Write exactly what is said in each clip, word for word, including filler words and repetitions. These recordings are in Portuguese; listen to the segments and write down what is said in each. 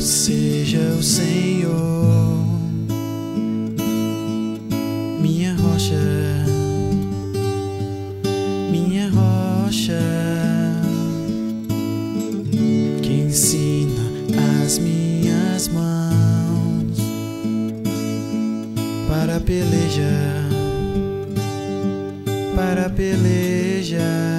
seja o Senhor, minha rocha, minha rocha, que ensina as minhas mãos para a peleja, para a peleja.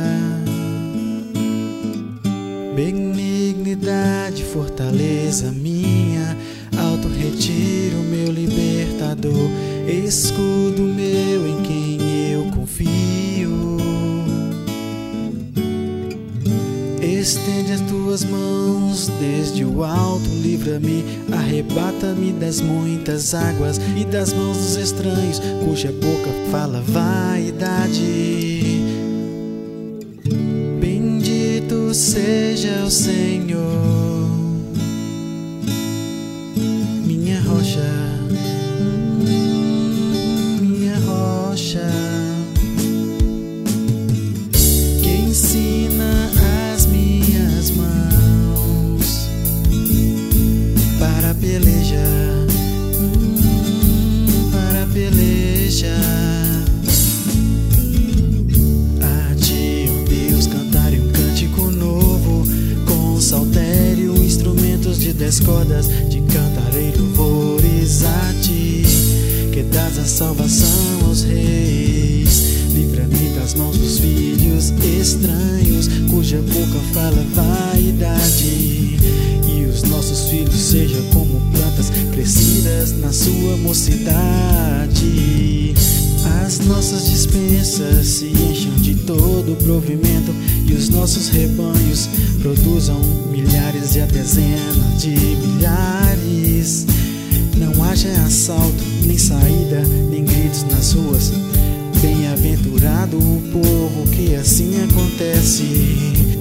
Benignidade, fortaleza minha, alto retiro, meu libertador, escudo meu em quem eu confio. Estende as tuas mãos desde o alto, livra-me, arrebata-me das muitas águas e das mãos dos estranhos, cuja boca fala vaidade. Bendito seja o Senhor, minha rocha, minha rocha, que ensina as minhas mãos para a peleja, para a peleja. Saltério, instrumentos de dez cordas, de cantarei louvores a ti, que dás a salvação aos reis. Livra-me das mãos dos filhos estranhos, cuja boca fala vaidade, e os nossos filhos sejam como plantas crescidas na sua mocidade. As nossas dispensas se encham de todo o provimento, e os nossos rebanhos produzam milhares e a dezenas de milhares. Não haja assalto, nem saída, nem gritos nas ruas. Bem-aventurado o povo que assim acontece.